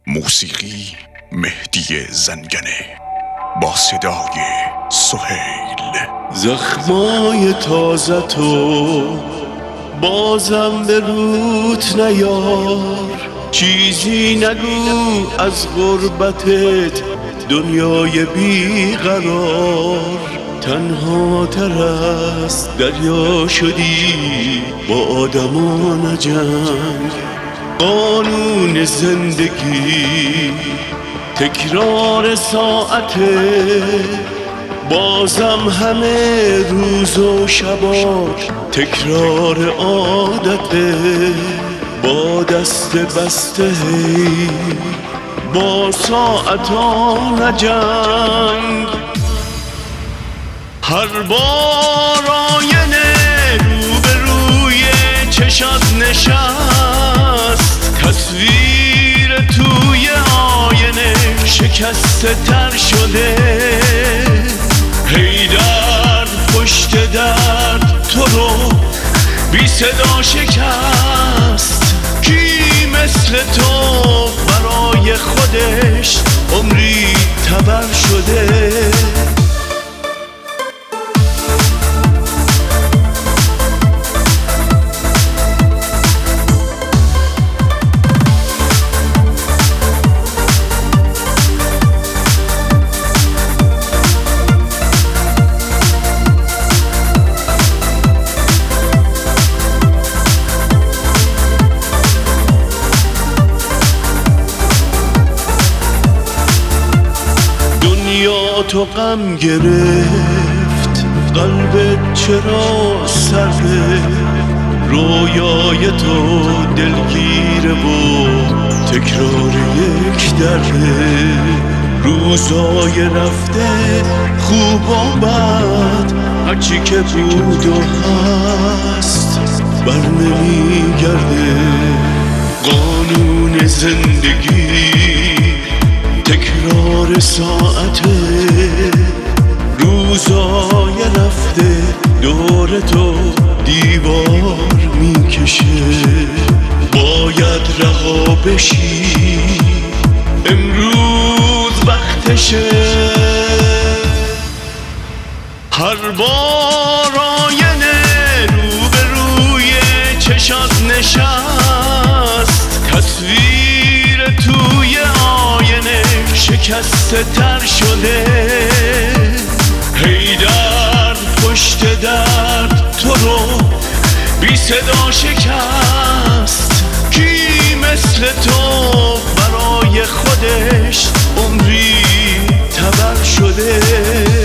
موسیقی مهدی زنگنه با صدای سهیل. زخمای تازه تو بازم به روت نیار، چیزی نگو از غربتت دنیای بیقرار. تنها تر از دریا شدی با آدمان جنگ، قانون زندگی تکرار ساعته، بازم همه روز و شبات تکرار عادته. با دست بسته با ساعتان جنگ، هر بار آینه روبروی چشات نشست، تصویر توی آینه شکسته تر شده. هی درد پشت درد تو رو بی صدا شکست. کی مثل تو برای خودش عمری تبر شده؟ دنیا تو غم گرفت، قلبت چرا سرده؟ رویای تو دلگیره و تکرار یک درده. روزای رفته خوب و بد هرچی که بود و هست بر نمیگرده. قانون زندگی تکرار ساعته، روزای رفته دور تو دیوار میکشه. باید رها بشی، امروز وقتشه. هر بار آینه روبروی چشات نشست، تصویر توی آینه شکسته تر شده. هی درد پشت درد تو رو بی صدا شکست. کی مثل تو برای خودش عمری تبر شده؟